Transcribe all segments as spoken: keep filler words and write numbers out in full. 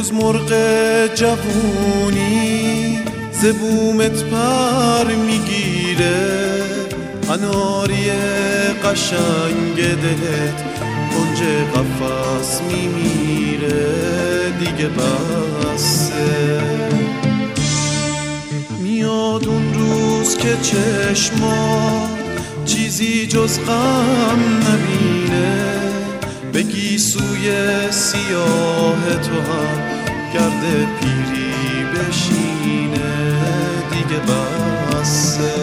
روز مرغ جوونی ز بومت پر میگیره، اناری قشنگ دلت کنج قفس میمیره، دیگه بسه. میاد اون روز که چشما چیزی جز غم نبینه، بگی سوی سیاه تو هم گرد پیری بشینه، دیگه بسه.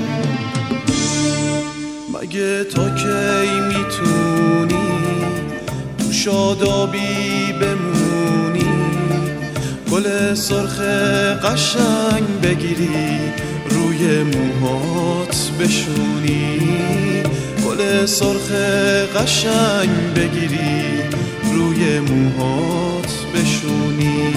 مگه تا کی میتونی تو شادابی بمونی، گل سرخ قشنگ بگیری روی موهات بشونی، گل سرخ قشنگ بگیری روی موهات بشونی.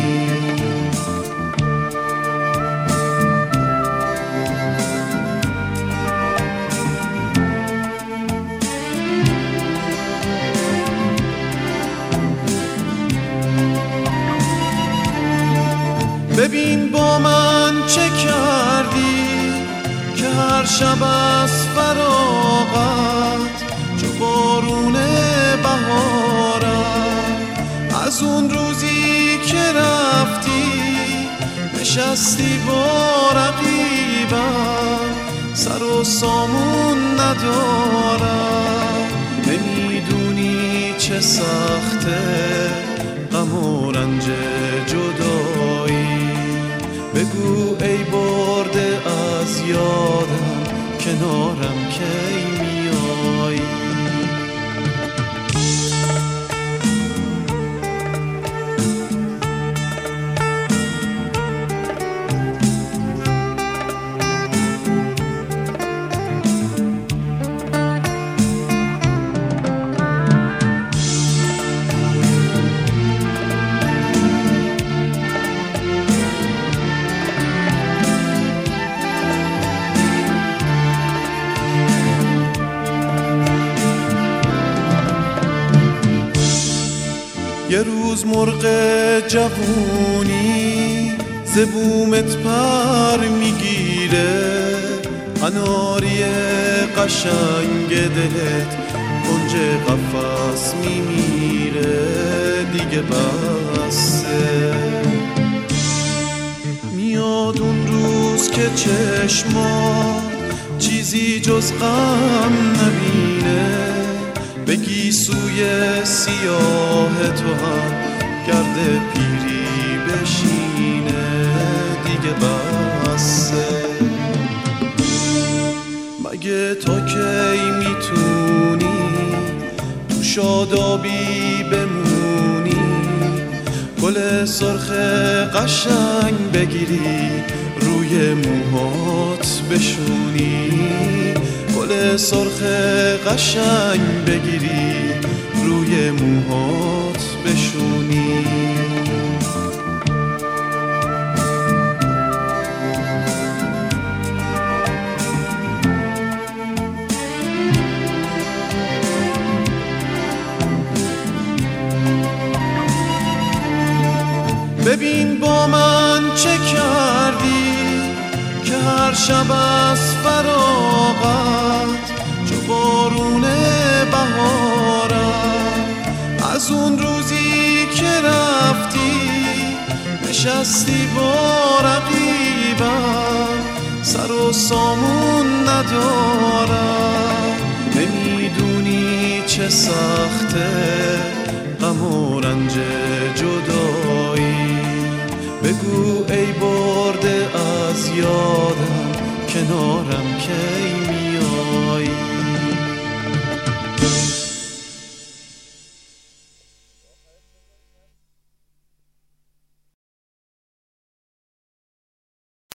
ببین با من چه کردی که هر شب از فراغت چو بارون بهارم، از اون روزی که رفتی نشستی با رقیبم، سر و سامون ندارم. نمیدونی چه سخته غم و رنج جدایی، بگو ای برده از یادم کنارم کی میایی. یه روز مرغ جوونی ز بومت پر میگیره، اناری قشنگ دلت کنج قفس میمیره، دیگه بسه. میاد اون روز که چشما چیزی جز غم نبینه، بگی سوی سیاه تو هم گرد پیری بشینه، دیگه بسه. مگه تا کی میتونی تو شادابی بمونی، گل سرخ قشنگ بگیری روی موهات بشونی، گل سرخ قشنگ بگیری روی موهات بشونی. ببین با من چه کردی که هر شب از فراغت چو بارون بهارم، از اون روزی که رفتی نشستی با رقیبم، سر و سامون ندارم. نمیدونی چه سخته غم و رنج جدایی، بگو ای برده از یادم کنارم کی